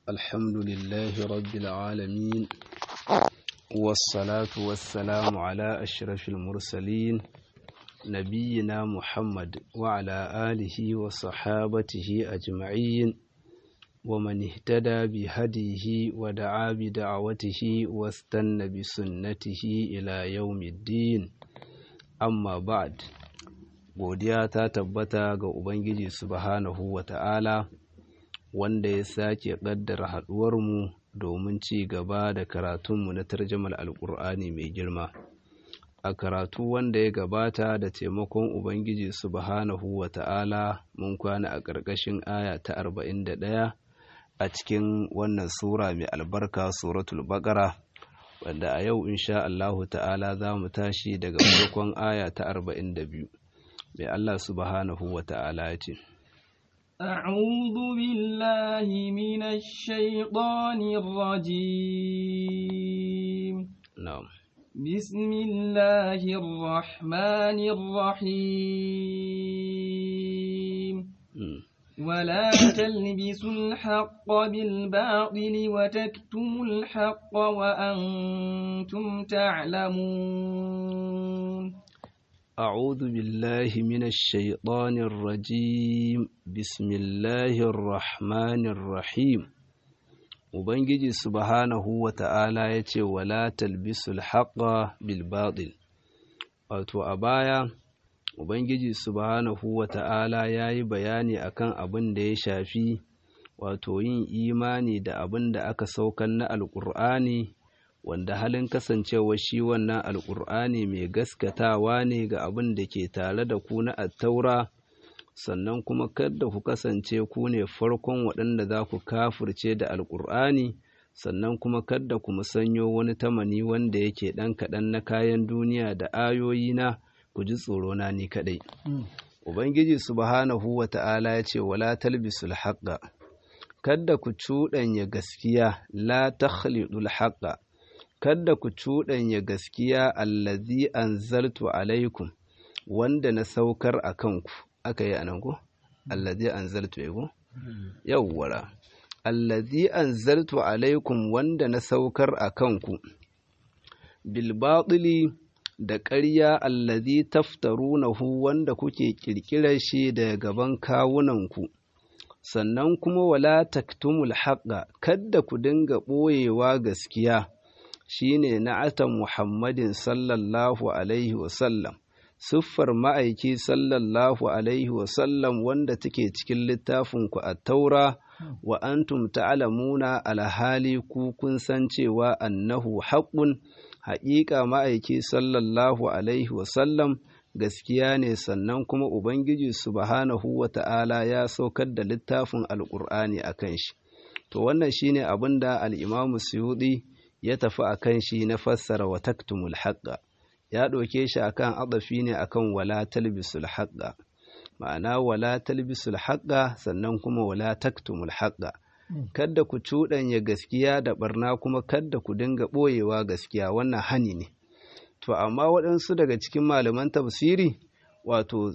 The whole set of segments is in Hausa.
الحمد لله رب العالمين، والصلاة والسلام على أشرف المرسلين نبينا محمد وعلى آله وصحابته أجمعين، ومن اهتدى بهديه ودعا بدعوته واستنى بسنته إلى يوم الدين. أما بعد، godiya ta tabbata ga Ubangiji subhanahu wa ta'ala, wanda ya sake ƙaddara haɗuwarmu domin ci gaba da karatunmu na tarjamar Alƙur'ani mai girma. A karatu wanda ya gabata da taimakon Ubangiji subhanahu wa ta'ala, mun kwana a ƙarƙashin aya ta 41 a cikin wannan sura mai albarka, suratul Baqara, wanda a yau insha Allahu ta'ala za mu tashi daga farkon aya ta 42. Mai Allah subhanahu wa ta'ala ya ce, أعوذ بالله من الشيطان الرجيم. نعم. بسم الله الرحمن الرحيم. ولا تلبسوا الحق بالباطل وتكتموا الحق وأنتم تعلمون. أعوذ بالله من الشيطان الرجيم. بسم الله الرحمن الرحيم. Ubangiji subhanahu wa ta'ala ya ce, wala talbisul haqqa bil batil. Wato a baya, Ubangiji subhanahu wa ta'ala ya yi bayani akan abin da ya shafi wato yin imani da abin da aka saukan na Alƙur'ani, wanda halin kasancewa shi wannan Alƙur'ani mai gaskatawa ne ga abin da ke tare da ku na attaura, sannan kuma kada ku kasance ku ne farkon waɗanda za ku kafirce da Alƙur'ani, sannan kuma kada ku musanyo wani tamani wanda yake ɗan kaɗan na kayan duniya da ayoyi na, ku ji tsoro na ni kaɗai. Ubangiji subhanahu wa ta'ala ya ce, wala talbisul haqqa, kada ku cuɗanya gaskiya, la takhlidul haqqa, kada ku cuɗanya gaskiya allazi anzaltu alaikum, wanda na saukar a kanku. Aka yi anan ko? Allazi anzaltu ego? Yawwara. Allazi anzaltu alaikum, wanda na saukar a kanku. Bil batili, da ƙarya, allazi taftarunahu, wanda kuke ƙirƙirar shi daga gaban kawunanku. Sannan kuma wala taktumul haqqa, kada ku dinga ɓoyewa gaskiya. Shine na'atan Muhammadin sallallahu alaihi wasallam, siffar ma'aiki sallallahu alaihi wasallam wanda take cikin littafinku a taura, wa antum ta'lamuna alhali ku kun san cewa annahu haqqun, haƙiƙa ma'aiki sallallahu alaihi wasallam gaskiya ne, sannan kuma Ubangiji subhanahu wa ta'ala ya saukar da littafin Alƙur'ani a kan shi. To wannan shine abin da al-Imam Suyuɗi ya tafi a kan shi na fassara wa taktumul haqqa. Ya ɗauke shi akan adafi ne akan wala talbisul haqqa, ma'ana wala talbisul haqqa, sannan kuma wala taktumul haqqa. Kadda ku cuɗanya gaskiya da barna, kuma kadda ku dinga ɓoyewa gaskiya, wannan hani ne. To amma waɗansu daga cikin malaman tafsiri wato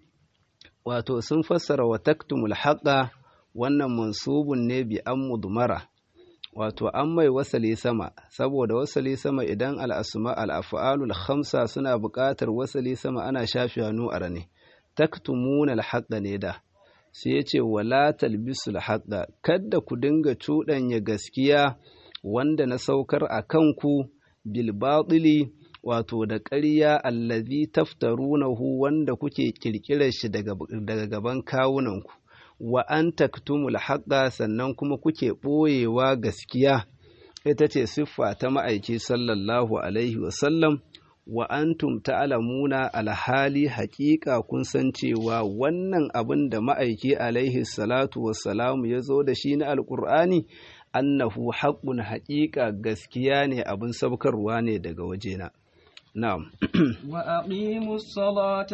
sun fassara wa taktumul haqqa, wannan mansubun ne bi an mudmara, wato an mai wasali sama, saboda wasali sama idan al'asma al'af'alul khamsa suna buƙatar wasali sama ana shafi hannu a rane. Taktumuna al-haqqa ne da, sai ya ce wala talbisul haqqa, kadda ku dinga cuɗanya gaskiya wanda na saukar a kanku bil batili, wato da ƙarya, allazi taftarunahu, wanda kuke ƙirƙirar shi daga gaban kawunanku. Wa an taktumul haqqa, sannan kuma kuke ɓoyewa gaskiya. Ita ce siffa ta ma'aiki sallallahu alaihi wasallam. Wa antum ta'lamuna alhali haƙiƙa kun san cewa wannan abin da ma'aiki alaihi salatu wassalamu ya zo da shi na Alƙur'ani, annahu haqqun, haƙiƙa gaskiya ne, abin sabkarwa ne daga wajena. نعم. وأقيموا الصلاة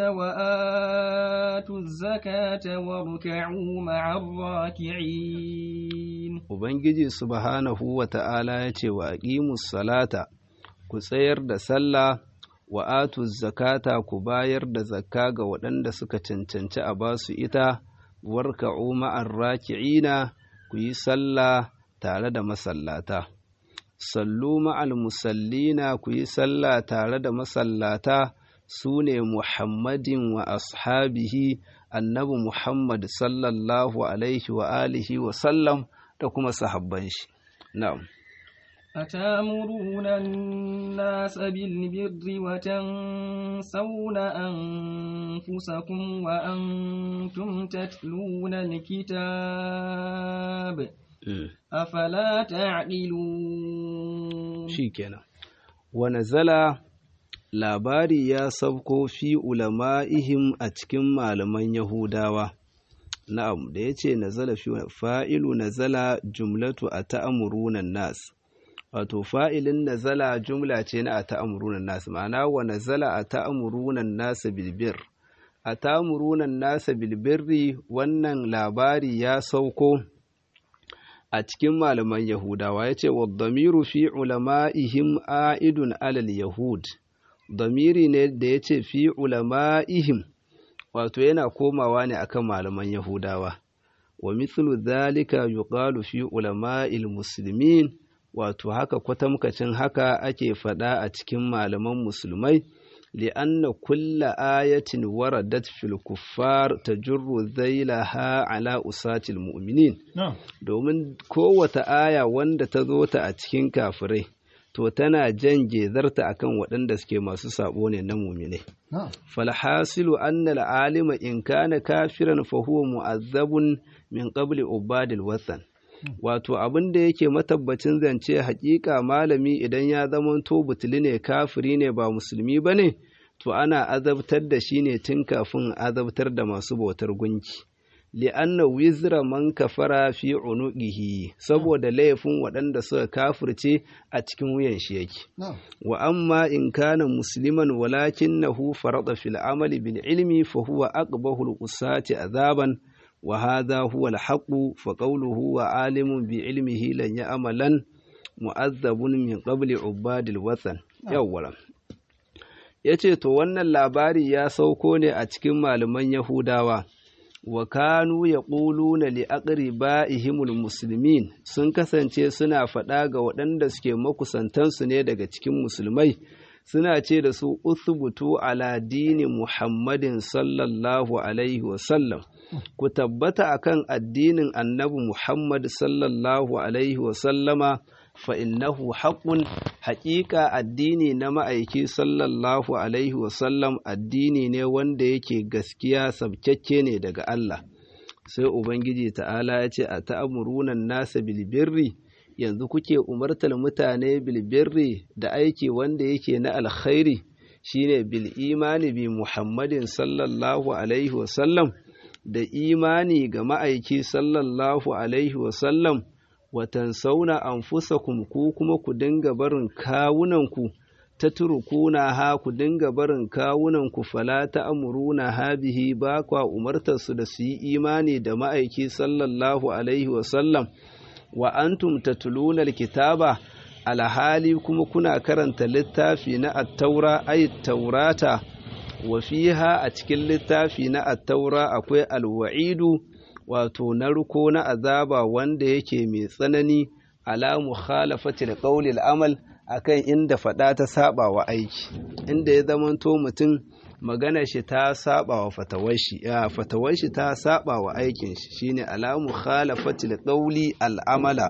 وآتوا الزكاة واركعوا مع الراكعين. Ubangiji subhanahu wa ta'ala ya ce, wa aqimus salata, ku tsayar da sallah, wa atuz zakata, ku bayar da zakka ga waɗanda suka cancanci a basu ita, warka'u ma'ar raki'ina, ku yi sallah tare da masallata sallu ma'al musallina ku yi sallah tare da masallata sune Muhammadin wa ashabihi annabi Muhammad sallallahu alaihi wa alihi wa sallam da kuma sahabban shi na'am أتأمرون الناس بالبر وتنسون أنفسكم وأنتم تتلون الكتاب أفلا تعقلون شيكنا ونزل labari ya sauko fi ulama'ihim a cikin malaman Yahudawa na'am da yace nazala fi fa'ilu nazala jumlatu ata'muruna nas wato fa'ilin nazala jumla ce na ata'muruna nas ma'ana wa nazala ata'muruna nas bil birr ata'muruna nas bil birri wannan labari ya sauko a cikin malaman Yahudawa yace wad-damiru fi ulama'ihim a'idun alal yahud damiri ne da yace fi ulama'ihim wato yana komawa ne akan malaman Yahudawa wa mithlu dhalika yuqalu fi ulama'il muslimin wato haka kwatamkacin haka ake faɗa a cikin malaman musulmai li'anna kulla ayatin waradat fil kuffar tajurru dhailaha ala usatil mu'minin domin kowace aya wanda ta zo ta a cikin kafirai to tana jan gezarta akan waɗanda suke masu sabo ne na mu'minai falhasilu anna al'alima in kana kafiran fa huwa mu'azzabun min qabli ubadil wathan wato abin da yake matabbacin zance hakika malami idan ya zamanto butuli ne kafiri ne ba musulmi bane to ana azabtar da shi ne tun kafin azabtar da masu bautar gunki li'anna wizra man kafara fi unuqihi saboda laifin waɗanda suka kafirce a cikin wuyan shi yake wa amma in kana musliman walakinahu farada fil amali bil ilmi fa huwa aqbahu al usati azaban وهذا هو الحق فقوله وعالم بعلمه لن يعملا مؤذب من قبل عباد الوثن يولا yace to wannan labari ya sauko ne a cikin malaman Yahudawa wa kanu yaquluna li aqribaihimul muslimin sun kasance suna faɗa ga waɗanda suke makusantansu ne daga cikin musulmai suna ce da su uthbutu ala dini Muhammadin sallallahu alaihi wa sallam ku tabbata akan addinin annabi Muhammad sallallahu alaihi wa sallama fa innahu haqqun haqiqa addini na ma'aiki sallallahu alaihi wa sallam addini ne wanda yake gaskiya sabkakke ne daga Allah sai ubangiji ta'ala ya ce a ta'amuruna nasa bil birri yanzu kuke umartar mutane bil birri da aiki wanda yake na alkhairi shine bil imani bi Muhammadin sallallahu alaihi wa sallam da imani ga ma'aiki sallallahu alaihi wasallam watan sauna anfusakum ku kuma ku dinga barin kawunanku ta turkuna ha ku dinga barin kawunanku fala ta'muruna ha bihi ba kwa umartar su da su yi imani da ma'aiki sallallahu alaihi wasallam wa antum tatluna alkitaba alhali kuma kuna karanta littafi na at-taura ay taurata wa fiha a cikin littafi na at-taura akwai alwa'idu wato narko na azaba wanda yake mai tsanani ala mukhalafati alqawli al-amal akan inda fada ta saba wa aiki inda ya zamanto mutum magana shi ta saba wa fatawar shi ta saba wa aikin shi shine ala mukhalafati alqawli al-amala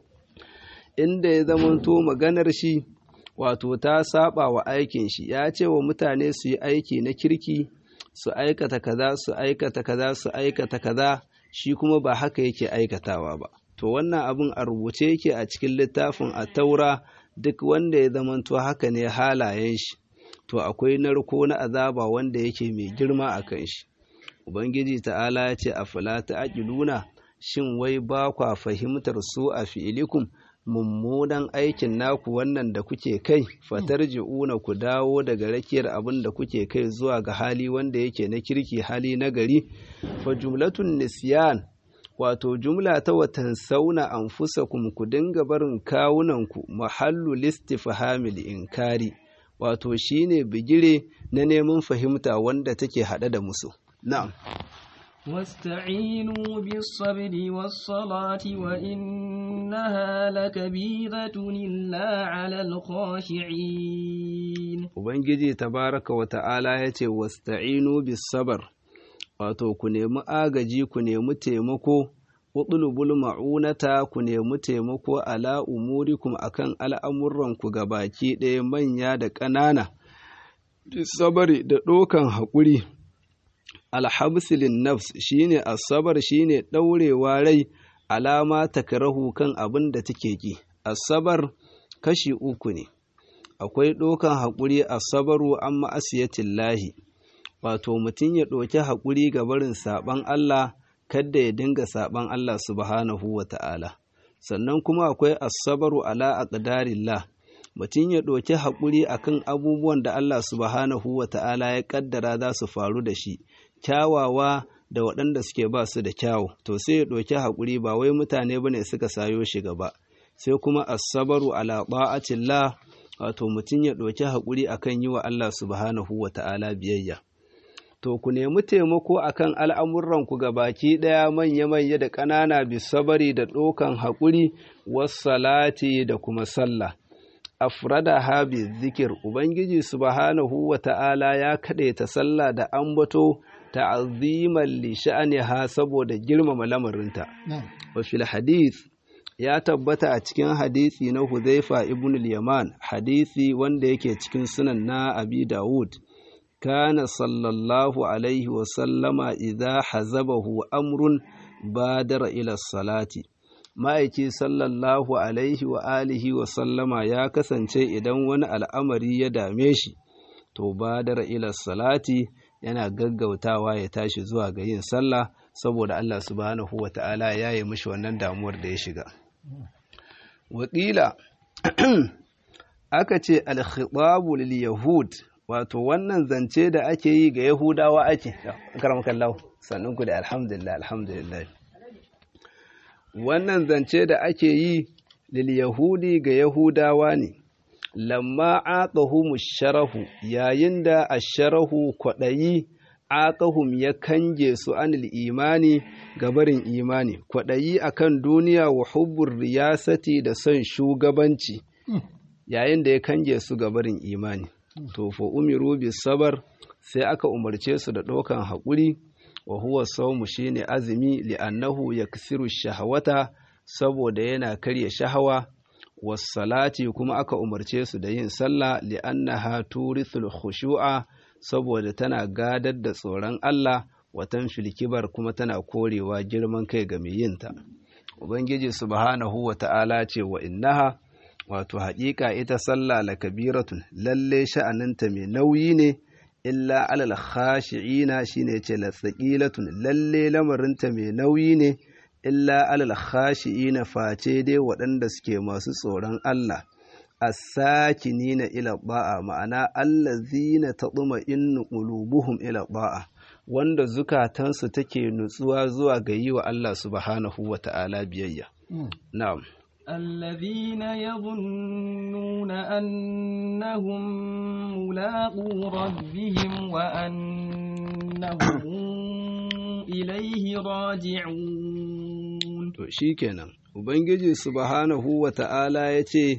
inda ya zamanto maganar shi wato ta saba wa aikin shi ya ce wa mutane su yi aiki na kirki su aikata kaza su aikata kaza su aikata kaza shi kuma ba haka yake aikatawa ba to wannan abin a rubuce yake a cikin littafin at-taura duk wanda ya zamanto haka ne halayen shi to akwai narko na azaba wanda yake mai girma a kan shi ubangiji ta'ala ya ce afala ta'qiluna shin wai ba kwa fahimtar su a fi'ilikum mummunan aikin naku wannan da kuke kai fatarji'una ku dawo daga rakiyar abin da kuke kai zuwa ga hali wanda yake na kirki hali na gari fa jumlatun nisyan wato jumla ta watan sauna anfusakum ku dinga barin kawunanku mahallu listifhamil inkari wato shine bigire na neman fahimta wanda take hada da musu na'am واستعينوا بالصبر والصلاة وإنها إنها لكبيرة إلا على الخاشعين. Ubangiji tabaraka wa ta'ala ya ce, wasta'inu bis sabar, wato ku nemi agaji, ku nemi taimako, uɗulubul ma'unata, ku nemi taimako ala umurikum akan al'amuranku gabaki ɗaya manya da ƙanana, sabari da ɗokan haƙuri. Alhabsilin nafs shine asabar, shine ɗaurewa rai alama takrahu kan abin da take ki. Asabar kashi uku ne, akwai ɗokan haƙuri, asabaru an ma'asiyatillahi, wato mutum ya ɗauki haƙuri ga barin saɓan Allah, kadda ya dinga saɓan Allah subhanahu wa ta'ala. Sannan kuma akwai asabaru ala aqdarillah, mutum ya ɗauki haƙuri akan abubuwan da Allah subhanahu wa ta'ala ya ƙaddara za su faru da shi, kyawawa da waɗanda suke ba su da kyawu, to sai ya ɗauki haƙuri, ba wai mutane bane suka sayo shi gaba. Sai kuma asabaru ala ta'atillah, wato mutum ya ɗauki haƙuri akan yi wa Allah subhanahu wa ta'ala biyayya. To ku nemi taimako akan al'amuranku baki ɗaya manya-manya da ƙanana, bisabari da ɗokan haƙuri, wassalati da kuma sallah. Afrada habi zikir, Ubangiji subhanahu wa ta'ala ya kaɗaita sallah da ambato ta'aziman li sha'aniha saboda girmama lamarinta. Wa fil hadith ya tabbata a cikin hadisi na Hudhaifa ibn al-Yaman, hadisi wanda yake cikin sunan na Abi Dawud. Kana sallallahu alaihi wa sallama idza hazabahu amrun badara ila salati. Ma'aiki sallallahu alaihi wa alihi wa sallama ya kasance idan wani al'amari ya dame shi, to badara ila salati, yana gaggautawa ya tashi zuwa ga yin sallah, saboda Allah subhanahu wa ta'ala ya yi mishi wannan damuwar da ya shiga. Waƙila aka ce al-khitabu lil yahud, wato wannan zance da ake yi ga Yahudawa ake. Karamakallahu, sannunku da alhamdulillah, alhamdulillah. Wannan zance da ake yi lil yahudi ga Yahudawa ne, lamma aqahum sharahu, yayin da asharahu kwaɗayi, aqahum ya kange su anil imani gabarin imani, kwaɗayi akan duniya wa hubbur riyasati da son shugabanci, yayin da ya kange su gabarin imani. To fa umiru bis sabar, sai aka umarce su da ɗaukan haƙuri, wa huwa sawmu shine azumi, li'annahu yaksiru shahawata, saboda yana karya shahawa, wassalati kuma aka umarce su da yin sallah, li'annaha turithul khushu'a, saboda tana gadar da tsoron Allah, watan filkibar kuma tana korewa girman kai ga mai yinta. Ubangiji subhanahu wa ta'ala ce, wa innaha, wato haƙiƙa ita sallah la kabiratun, lalle sha'aninta mai nauyi ne, illa alal khashi'ina, shine ce la tsaqilatun, lalle lamarinta mai nauyi ne, illa alal khashi'ina, face dai waɗanda suke masu tsoron Allah, as-sakinina ila ba'a, ma'ana allazina tatma'innu qulubuhum ila ba'a, wanda zukatansu take nutsuwa zuwa ga yi wa Allah subhanahu wa ta'ala biyayya. Na'am. الذين يظنون أنهم ملاقو ربهم وأنهم إليه راجعون. To shikenan, Ubangiji subhanahu wa ta'ala ya ce,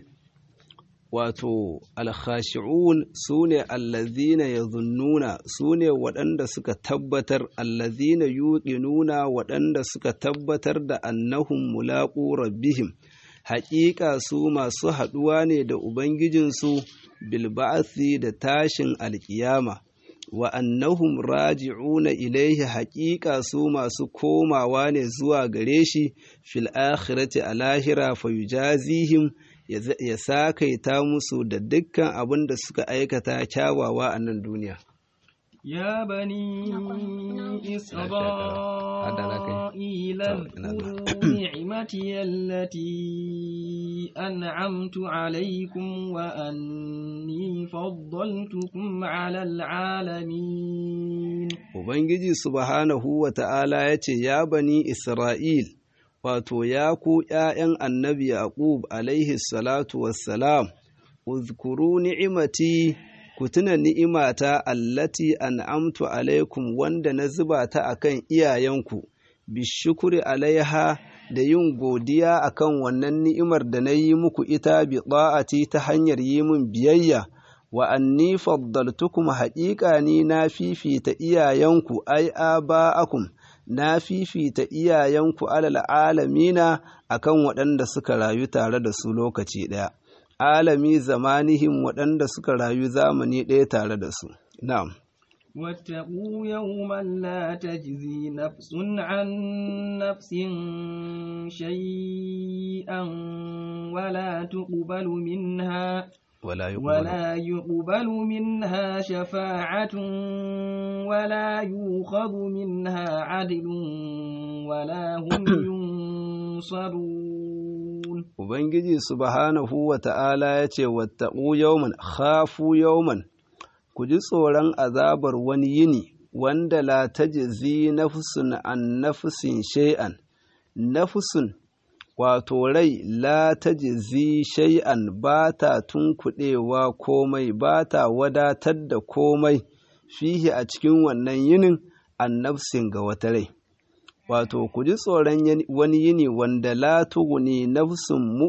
wato alkhashi'un su ne allazina yazunnuna, su ne waɗanda suka tabbatar, allazina yuqinuna, waɗanda suka tabbatar da annahum mulaqu rabbihim, haƙiƙa su masu haɗuwa ne da Ubangijinsu bilba'asi da tashin alƙiyama, wa annahum raji'una ilaihi, haƙiƙa su masu komawa ne zuwa gare shi fil akhirati a lahira, fa yujazihim, ya sakaita musu da dukkan abin da suka aikata kyawawa a nan duniya. يا بني إسرائيل اذكروا نعمتي التي أنعمت عليكم وأني فضلتكم على العالمين. Ubangiji subhanahu wa ta'ala ya ce, Ya bani Isra'il, wato ya ku ’ya'yan annabi Yaqub alaihi salatu wassalam, uzkuru ni'imati, ku tuna ni'imata allati an'amtu alaikum, wanda na zuba ta akan iyayenku, bishukuri alaiha, da yin godiya akan wannan ni'imar da na yi muku ita bi ta'ati ta hanyar yi min biyayya wa anni faddaltukum haƙiƙa ni na fifita iyayenku ai aba'akum na fifita iyayenku alal alamina akan waɗanda suka rayu tare da su lokaci ɗaya alami zamanihim waɗanda suka rayu zamani ɗaya tare da su na'am واتقوا يوما لا تجزي نفس عن نفس شيئا ولا يقبل منها شفاعة ولا يؤخذ منها عدل ولا هم ينصرون Ubangiji subhanahu wa ta'ala ya ce, Wattaƙu yawman, khafu yawman, ku ji tsoron azabar wani yini, wanda la tajzi nafsun an nafsin shay'an, nafsun wato rai la tajzi shay'an ba ta tunkuɗewa komai, ba ta wadatar da komai, fihi a cikin wannan yinin an nafsin ga wata rai. Wato, ku ji tsoron wani yini wanda la tuguni nafsun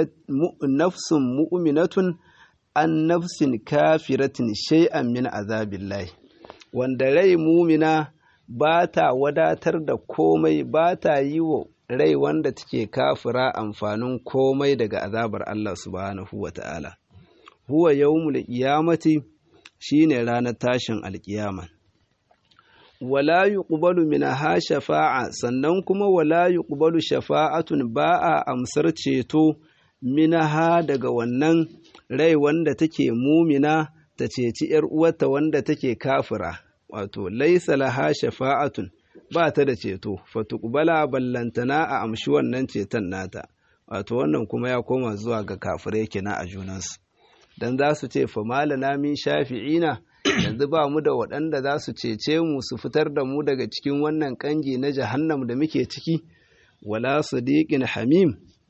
mu'minatun an nafsin kafiratin shay'an min azabillahi, wanda rai mumina ba ta wadatar da komai, ba ta yi wa rai wanda take kafira amfanin komai daga azabar Allah subhanahu wa ta'ala. Huwa yawmul qiyamati shine ranar tashin alƙiyama. Wala yuqbalu minha shafa'a sannan kuma wala yuqbalu shafa'atun ba a amsar ceto minha daga wannan rai wanda take mumina ta ceci ‘yar uwarta wanda take kafira, wato laisa laha shafa'atun ba ta da ceto, fatuqbala ballantana a amshi wannan ceton nata, wato wannan kuma ya koma zuwa ga kafirai kina a junansu, don za su ce fa malana min shafi'ina, yanzu ba mu da waɗanda za su cece mu su fitar da mu daga cikin wannan ƙangi na jahannam da muke ciki, wala sadiqin hamim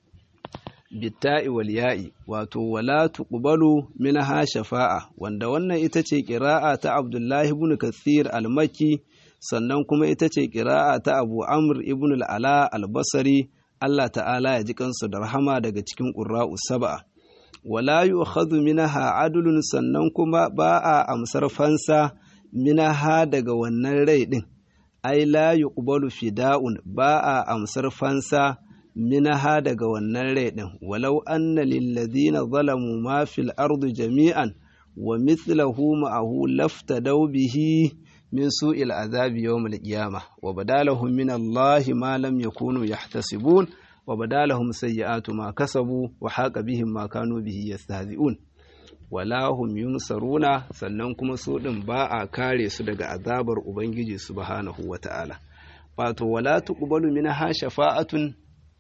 bitta'i wal ya'i, wato wala tuqbalu minha shafa'a, wanda wannan ita ce ƙira'a ta Abdullahi ibn Kathir al-Makki, sannan kuma ita ce ƙira'a ta Abu Amr ibn al-Ala al-Basri, Allah ta'ala ya ji kansu da rahama daga cikin ƙurra'u sab'a. Wala yu'khadhu minha adlun sannan kuma ba a amsar fansa minha daga wannan rai din, ai la yuqbalu fida'un ba a amsar fansa minha daga wannan rai din, walau anna lil ladina zalamu ma fil ardi jami'an wa mithluhu ma'ahu laftadaw bihi min su'il azabi yawm al-qiyamah wa badalahum min Allahi ma lam yakunu yahtasibun wa badalahum sayyi'atu ma kasabu wa haqa bihim ma kanu bihi yastahzi'un wala hum yumsaruna sannan kuma su din ba a kare su daga azabar ubangiji subhanahu wata'ala. Wato wala tuqbalu minha shafa'atun,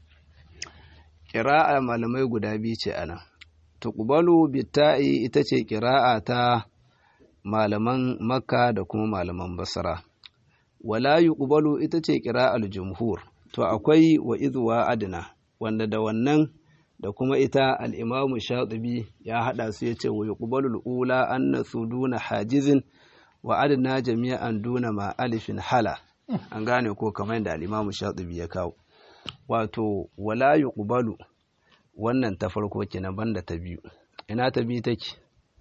qira'a malamai guda biyu ce ana. Tuqbalu bitta'i ita ce qira'a ta malaman Makka da kuma malaman Basra. Wala yuqbalu ita ce qira'al jumhur. To akwai wa idwa adna, wanda da wannan da kuma ita al-Imam Shatibi ya hada su yace wa yuqbalu al-ula annasu duna hajizin wa adna jami'an duna ma alifin hala. An gane ko kamar da al-Imam Shatibi ya kawo. Wato wala yuqbalu wannan ta farko kenan banda ta biyu. Ina ta biyu take?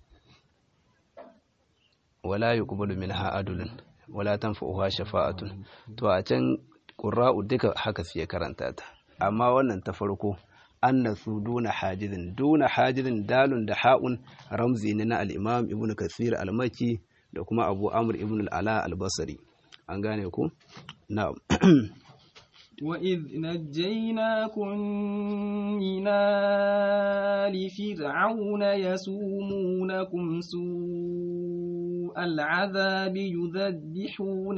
Wala yuqbalu minha adlun wala tanfa'uha shafa'atun. To a can ƙura'u duka haka su ya karanta ta, amma wannan ta farko annasu duna hajizin dalun da ha'un ramzi ne na al'imam ibn Kathir al-Makki da kuma Abu Amr ibn al-Ala al-Basri. An gane ku? Na'am. وَإِذْ نَجَّيْنَاكُمْ مِنْ آلِ فِرْعَوْنَ يَسُومُونَكُمْ سُوءَ الْعَذَابِ يُذَبِّحُونَ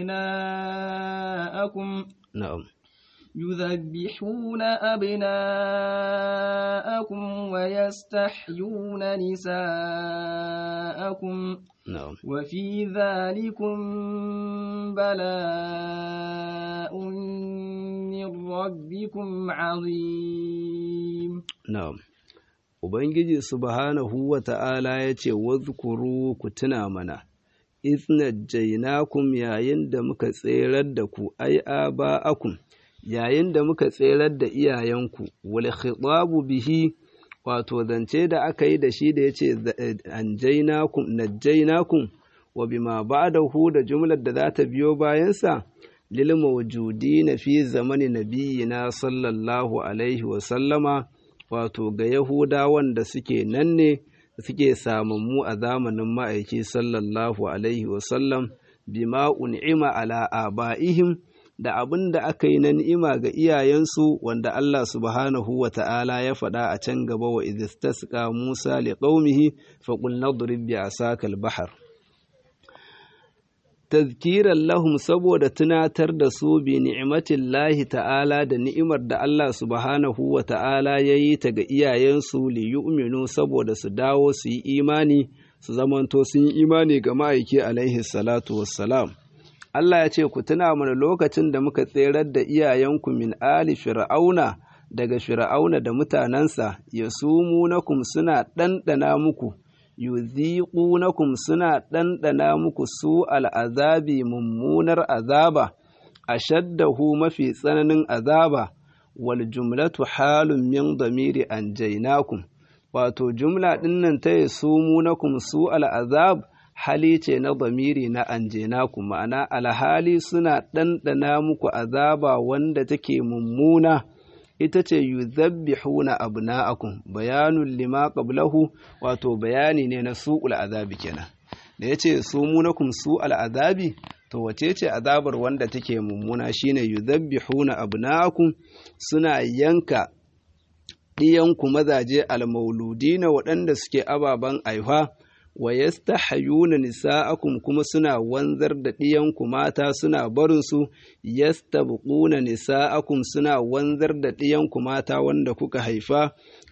أَبْنَاءَكُمْ وَيَسْتَحْيُونَ نِسَاءَكُمْ وفي ذلكم بلاء من ربكم عظيم. نعم. Ubangiji subhanahu wa ta'ala ya ce, Wadhkuru ku tuna mana, iznajjainakum yayin da muka tserar da ku, ai aba'akum yayin da muka tserar da iyayenku wal khitabu bihi wato zance da aka yi da shi da yace najjainakum wa bima ba'dahu da jumlar da za ta biyo bayan sa lil mawjudina fi zamani nabiyina sallallahu alaihi wa sallama wato ga yahudawan da suke nan ne suke samammu a zamanin ma'aiki sallallahu alaihi wa sallam bima un'ima ala aba'ihim da abin da aka yi na ni'ima ga iyayensu wanda Allah subhanahu wa ta'ala ya faɗa a can gaba wa idistasqa Musa li qaumihi fa qul nadrib bi asakal bahr tazkiran lahum saboda tunatar da su bi ni'matillahi ta'ala da ni'imar da Allah subhanahu wa ta'ala yayi ta ga iyayensu li yu'minu saboda su dawo su yi imani su zamanto sun yi imani ga ma'aiki alaihi salatu wassalam. Allah ya ce ku tuna mana lokacin da muka tserar da iyayenku min ali fir'auna daga fir'auna da mutanensa yasumunakum suna ɗanɗana muku yuziqunakum suna ɗanɗana muku su al'azabi mummunar azaba ashaddahu mafi tsananin azaba wal jumlatu halun min damiri anjaynakum wato jumla ɗinnan ta yasumunakum su al'azab hali ce na damiri na anjaynakum ma'ana alhali suna ɗanɗana muku azaba wanda take mummuna ita ce yuzabbihuna abna'akum bayanun lima qablahu wato bayani ne na su'ul azabi kenan da yace sumunakum su'al azabi to wace ce azabar wanda take mummuna shine yuzabbihuna abna'akum suna yanka diyanku mazaje almauludina waɗanda suke ababan aifa wa yastahyuna nisa'akum kuma suna wanzar da ɗiyanku mata suna barin su yastabquna nisa'akum suna wanzar da ɗiyanku mata wanda kuka haifa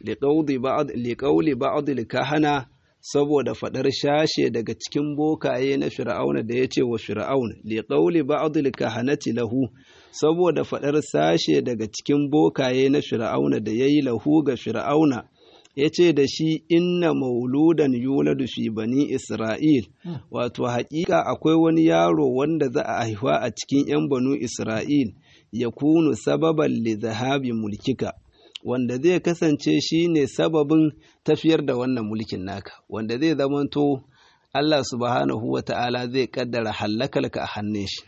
liqawli ba'd likahana saboda fadar shashe daga cikin bokaye na fir'auna da yace wa fir'aun liqawli ba'd likahanati lahu saboda fadar sashe daga cikin bokaye na fir'auna da yayi lahu ga fir'auna ya ce da shi inna mauludan yuladu fi bani Isra'il, wato haƙiƙa akwai wani yaro wanda za a haifa a cikin ‘yan banu Isra'il ya kunu sababan li zahabi mulkika, wanda zai kasance shi ne sababin tafiyar da wannan mulkin naka, wanda zai zamanto Allah subhanahu wa ta'ala zai ƙaddara hallakalka a hannun shi.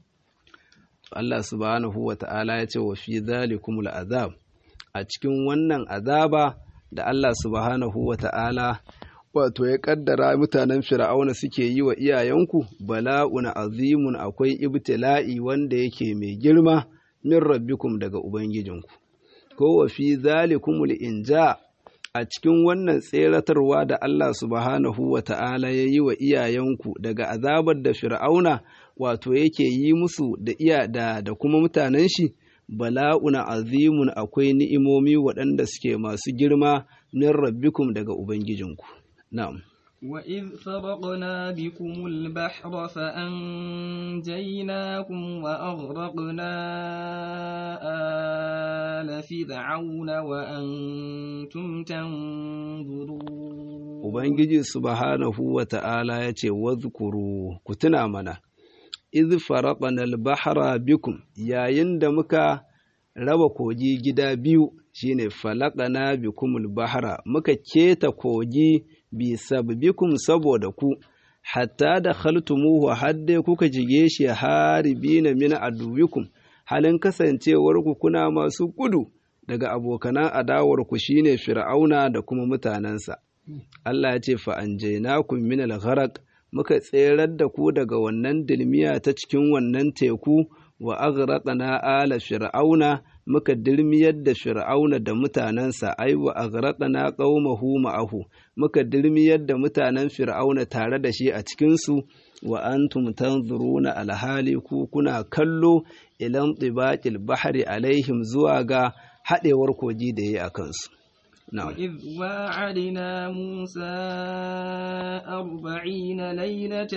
Allah subhanahu wa ta'ala ya ce wa fi zalikumul azab, a cikin wannan azaba da Allah subhanahu wa ta'ala wato ya ƙaddara mutanen fir'auna suke yi wa iyayenku bala'un azimun akwai ibtila'i wanda yake mai girma min rabbikum daga ubangijinku ko wa fi zalikumul inja a cikin wannan tseratarwa da Allah subhanahu wa ta'ala ya yi wa iyayenku daga azabar da fir'auna wato yake yi musu da kuma mutanen shi bala'una azimun akwai ni'imomi waɗanda suke masu girma min rabbikum daga ubangijinku na'am وإذ فرقنا بكم البحر فأنجيناكم وأغرقنا آل فرعون وأنتم تنظرون Ubangiji subhanahu wa ta'ala ya ce, Wazkuru, ku tuna mana, iz faraqana al-bahra bikum yayin da muka raba kogi gida biyu shine falaqana bikum al-bahra muka keta kogi bi sabbikum saboda ku hatta da khaltumuhu hadde kuka jige shi haribina min aduwikum halin kasancewar ku kuna masu gudu daga abokanan adawar ku shine fir'auna da kuma mutanansa Allah ya ce fa anjaynakum min al-gharq muka tserar da ku daga wannan dilmiya ta cikin wannan teku wa aghraqna ala fir'auna muka dilmiyar da fir'auna da mutanensa ai wa aghraqna qaumahu ma'ahu muka dilmiyar da mutanen fir'auna tare da shi a cikin su wa antum tanzuruna alhali ku kuna kallo ilan tibaqil bahri alaihim zuwa ga hadewar kogi da yayi akan su وإذ واعدنا موسى 40 ليلة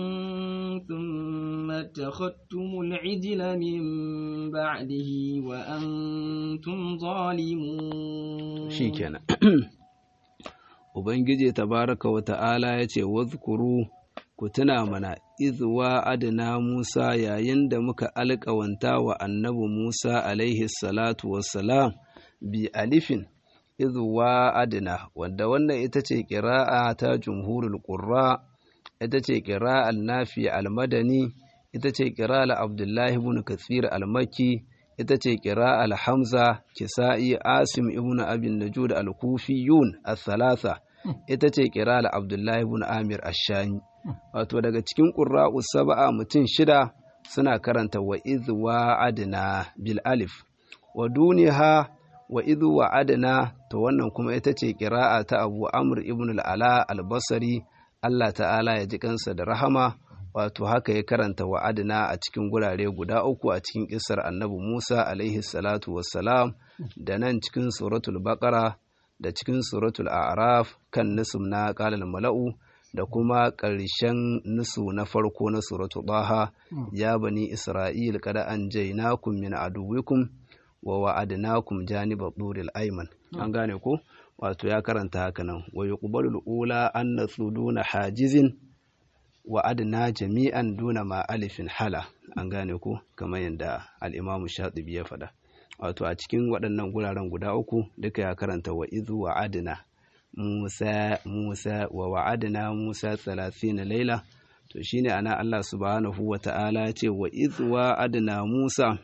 ثم اتخذتم العجل من بعده وأنتم ظالمون شيكنا Ubangiji tabaraka wa ta'ala ya ce, Wazkuru, ku tuna mana izwa adna Musa yayin da muka alƙawanta wa annabi Musa alaihi salatu wassalam bi alifin izwa adna, wanda wannan ita ce ƙira'a ta jumhurul qurra, ita ce ƙira'al Nafi al-Madani, ita ce ƙira'al Abdullahi ibn Kathir al-Makki, ita ce ƙira'al Hamza, Kisa'i, Asim ibn Abin Najud al-Kufiyun al-Thalatha, ita ce ƙira'al Abdullahi ibn Amir ash-Shami. Wato daga cikin ƙurra'u saba'a mutum 6 suna karanta wa idh wa'adna bil alif, wa duniha wa idh wa'adna, to wannan kuma ita ce ƙira'a ta Abu Amr ibn al-Ala al-Basri, Allah ta'ala ya ji kansa da rahama. Wato haka ya karanta wa'adna a cikin gurare guda 3 a cikin kissar annabi Musa alaihi salatu wassalam, da nan cikin suratul Baqara da cikin suratul A'raf kan nism na qalal mala'u, da kuma ƙarshen nisu na farko na suratul Taha, ya bani Isra'il qad anjaynakum min aduwwikum wa wa'adnakum janibat duril ayman. An gane ko? Wato ya karanta haka nan, wa yuqbalul ula an nasuduna hajizin wa adna jami'an duna ma alifin hala. An gane ko? Kamar yadda al-Imam Shatibi ya faɗa. Wato a cikin waɗannan guraren guda 3 duka ya karanta wa idhu wa adna Musa wa wa'adna Musa 30 laila. To shine ana Allah subhanahu wa ta'ala ya ce wa idhu wa adna Musa,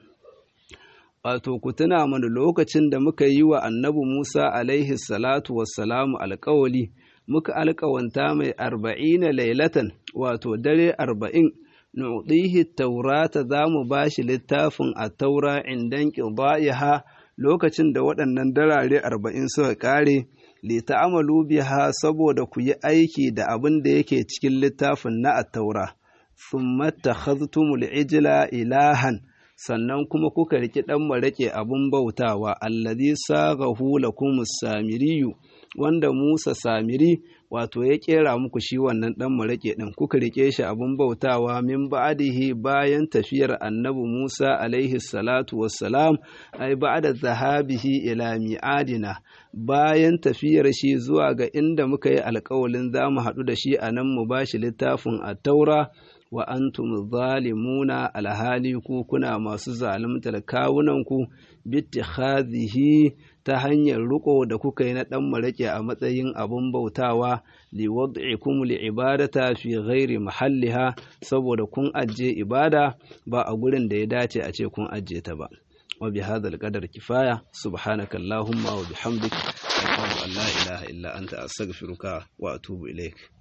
wato ku tuna mana lokacin da muka yi wa annabi Musa alaihi salatu wassalamu alƙawali, muka alƙawanta mai 40 lailatan, wato dare 40, nu'tihi taurata, za mu bashi littafin at-taura indan qidaiha, lokacin da waɗannan darare 40 suka ƙare, li ta'amalu biha, saboda ku yi aiki da abin da yake cikin littafin na at-taura. Thumma takhadhtumul ijla ilahan, sannan kuma kuka riki ɗan maraƙe abin bautawa, allazi saghahu lakumus samiriyu, wanda Musa Samiri wato ya ƙera muku shi wannan ɗan maraƙe ɗin, kuka rike shi abin bautawa min ba'dihi, bayan tafiyar annabi Musa alaihi salatu wassalam, ai ba'da zahabihi ila mi'adina, bayan tafiyar shi zuwa ga inda muka yi alƙawalin za mu haɗu da shi a nan mu bashi littafin at-taura. Wa antum zalimuna, alhali ku kuna masu zalimtar kawunanku, bittikhadhihi, ta hanyar riko da kuka yi na ɗan maraƙe a matsayin abin bautawa, liwad'ikum li'ibadata fi ghairi mahalliha, saboda kun ajiye ibada ba a gurin da ya dace a ce kun ajiye ta ba. Wa bi hadzal qadar kifaya, subhanaka allahumma wa bihamdik, ashhadu an la ilaha illa anta, astaghfiruka wa atubu ilaik.